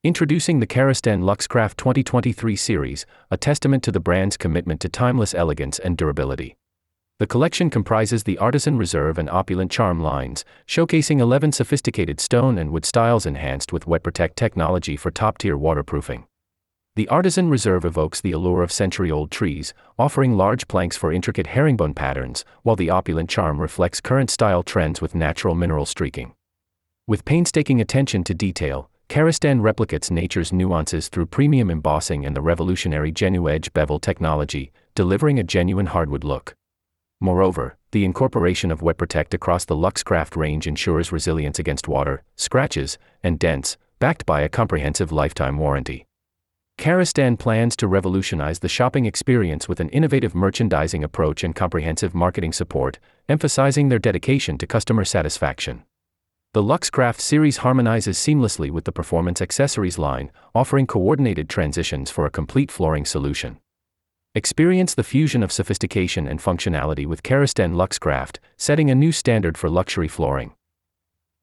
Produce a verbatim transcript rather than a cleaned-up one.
Introducing the Karastan Luxcraft twenty twenty-three series, a testament to the brand's commitment to timeless elegance and durability. The collection comprises the Artisan Reserve and Opulent Charm lines, showcasing eleven sophisticated stone and wood styles enhanced with WetProtect technology for top-tier waterproofing. The Artisan Reserve evokes the allure of century-old trees, offering large planks for intricate herringbone patterns, while the Opulent Charm reflects current style trends with natural mineral streaking. With painstaking attention to detail, Karastan replicates nature's nuances through premium embossing and the revolutionary GenuEdge bevel technology, delivering a genuine hardwood look. Moreover, the incorporation of WetProtect across the Luxcraft range ensures resilience against water, scratches, and dents, backed by a comprehensive lifetime warranty. Karastan plans to revolutionize the shopping experience with an innovative merchandising approach and comprehensive marketing support, emphasizing their dedication to customer satisfaction. The Luxcraft series harmonizes seamlessly with the Performance Accessories line, offering coordinated transitions for a complete flooring solution. Experience the fusion of sophistication and functionality with Karastan Luxcraft, setting a new standard for luxury flooring.